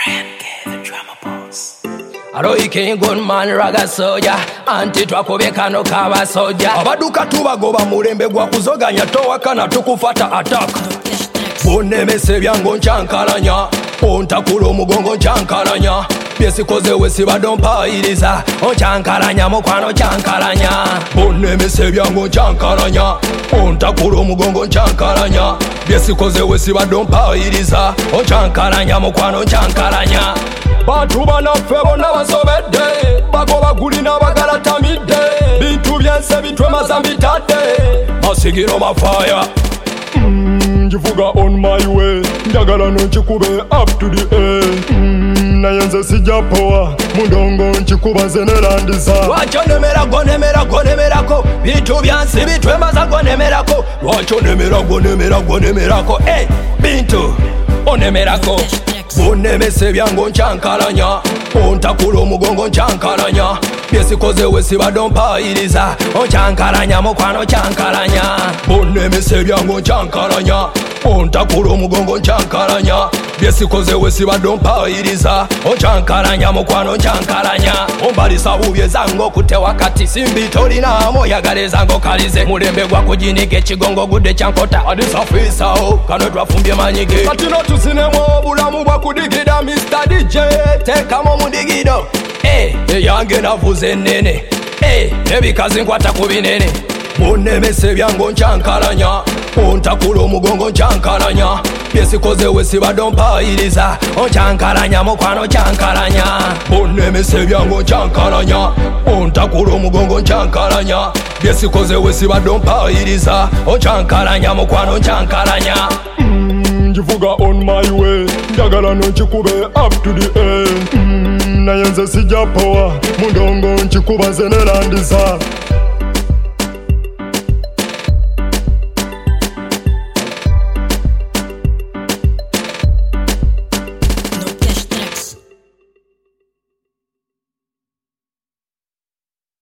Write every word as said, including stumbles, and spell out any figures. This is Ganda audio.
Roy King gunman raga soja anti twakobekano kaba soja abaduka tubagoba mulembe gwa kuzoganya towakana tukufata attack bonemese byango nchankalanya ontakula omugongo nchankalanya byesikoze wesiba dompayiriza onchankalanya mukwano nchankalanya bonemese byango nchankalanya ontakula omugongo nchankalanya byesikoze wesiba dompayiriza onchankalanya mukwano nchankalanya bantu banaffe bonna basobedde bagoba guli n'abagalatamidde bintu byense bitwemaza mbitadde masigiro mafaya njivuga on my way njagala nonkikube up to the end naye nze sijja powa mundongo nkikuba nze nerandiza lwaki onemerako nemerako nemerako bintu byansi bitwemaza gonemerako lwaki onemerako nemerako nemerako bintu onemerako bonemese byango nchankalanya ontakula omugongo nchankalanya byesikoze wesiba dompayiriza onchankalanya mukwano nchankalanya bonemese byango nchankalanya ontakula omugongo nchankalanya byesikoze wesiba dompayiriza onchankalanya mukwano nchankalanya ombalisa bubye zango kute wakati simbi tolina moyagale zango kalize mulembe gwa kujinike ekigongo gudde kyankota adisafisawo kano twafumbye manyige katino tuzinemu obulamu bwa kudigida mister D J tekamo mudigido eyange navuze enene ebikazi nkwata ku binene bonemese byango nchankalanya ontakula omugongo nchankalanya byesikoze wesiba dompayiriza onchankalanya mukwano nchankalanya bonemese byango nchankalanya ontakula omugongo nchankalanya byesikoze wesiba dompayiriza onchankalanya mukwano nchankalanya njivuga on my way njagala nonkikube up to the end naye nze sijja powa mundongo nkikuba nze nerandiza